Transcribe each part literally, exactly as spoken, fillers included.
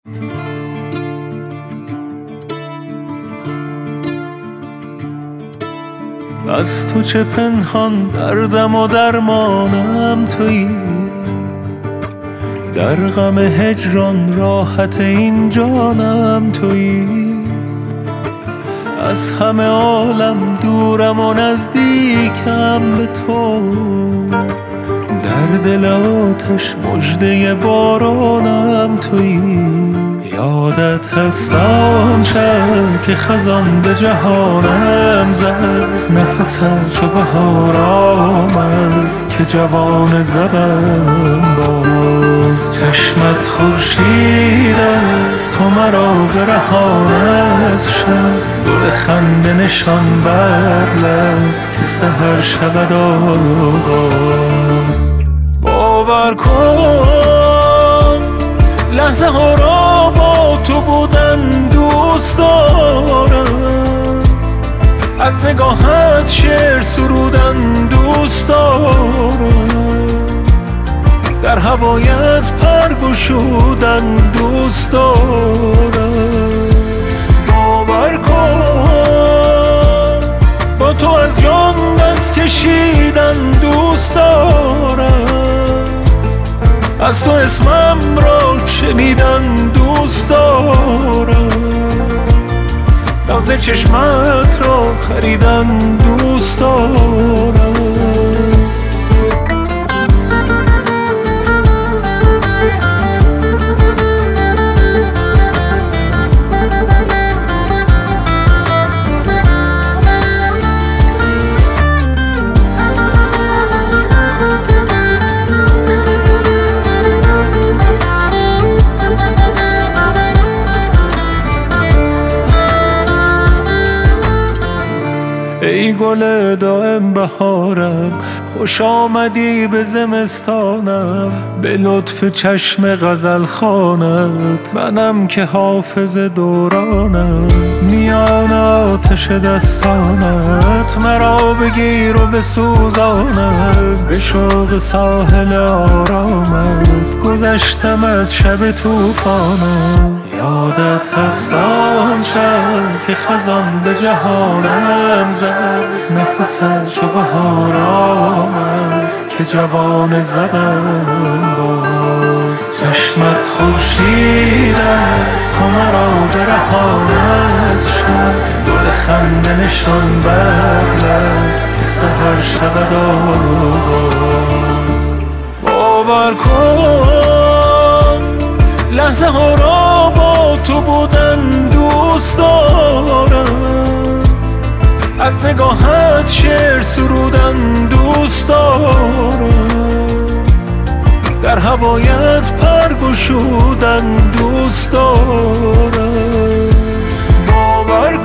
از تو چه پنهان دردم و درمانم تویی، در غم هجران راحت این جانم تویی. از همه عالم دورم و نزدیکم به تو، در دل آتش مژده بارانم تویی. یادت هست آن شب که خزان به جهانم زد، نفست چو بهار آمد که جوان زدم باز. چشمت خورشید است تو مرا برهان از شب، گل خنده نشان بر لب که سحر شود آغاز. باور کن لحظه ها را با تو بودن دوست دارم، از نگاهت شعر سرودن دوست دارم، در هوایت پر گشودن دوست دارم. باور کن با تو از جان دست کشیدن دوست دارم، از تو اسمم را شنیدن دوست دارم، ناز چشمت را خریدن دوست دارم. ای گل دائم بهارم، خوش آمدی به زمستانم، به لطف چشم غزل خوانت منم که حافظ دورانم. میان آتش دستانت مرا بگیر و بسوزانت، به شوق ساحل آرامت گذشتم از شب طوفانم. یادت هست آن شب که خزان به جهانم زد، نفست چو بهار آمد که جوان زدم باز. چشمت خورشید است تو مرا برهان از شب، گل خنده نشان بر لب که سحر شود آغاز. باور کن لحظه ها را با تو بودن دوست دارم، از نگاهت شعر سرودن دوست دارم، در هوایت پر گشودن دوست دارم. باور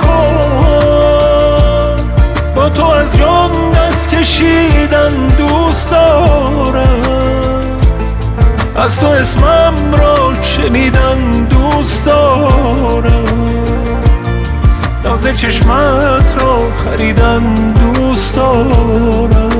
کن با تو از جان دست کشیدن دوست دارم، از تو اسمم را شنیدن دوست دارم، ناز چشمت را خریدن دوست دارم.